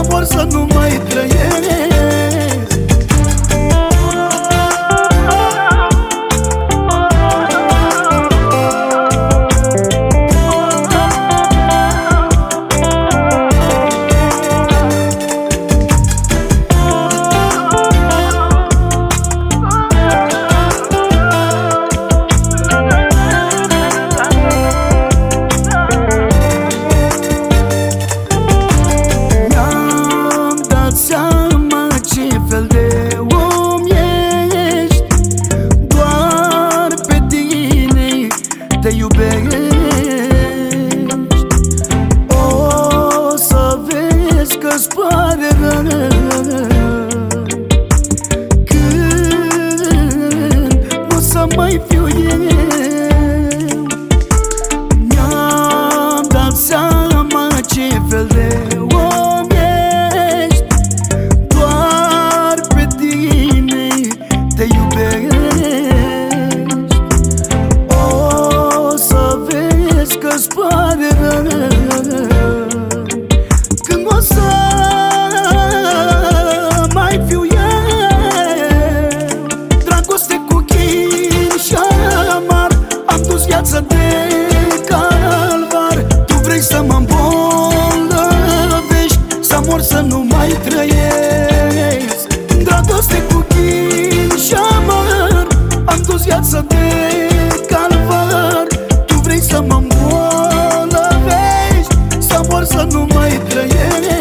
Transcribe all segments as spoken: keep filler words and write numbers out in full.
să mor să nu mai trăiesc. O să vezi că-ți pare rău când nu o să mai fiu eu. Mi-am dat seama ce fel de om ești, doar pe tine te iubești. O să vezi că-ți pare rău când o să mai fiu eu. Dragoste cu chin și amar, am dus viața de calvar. Tu vrei să mă îmbolnăvești, să mor să nu mai trăiesc. Dragoste cu chin și amar, am dus viața de calvar. Tu vrei să mă îmbolnăvești, să mor să nu mai trăiesc.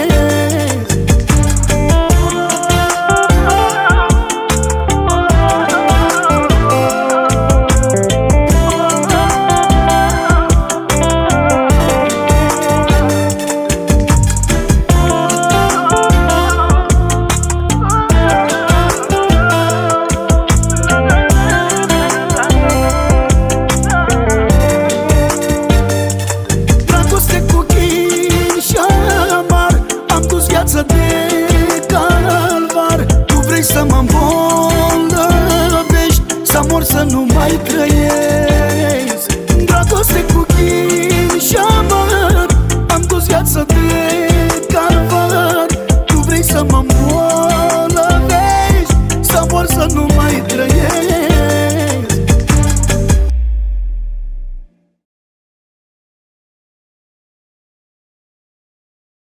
De calvar, tu vrei să mă îmbolnăvești, să mor să nu mai trăiesc. Dragoste cu chin și amar, am dus viața de calvar. Tu vrei să mă îmbolnăvești, să mor să nu mai trăiesc.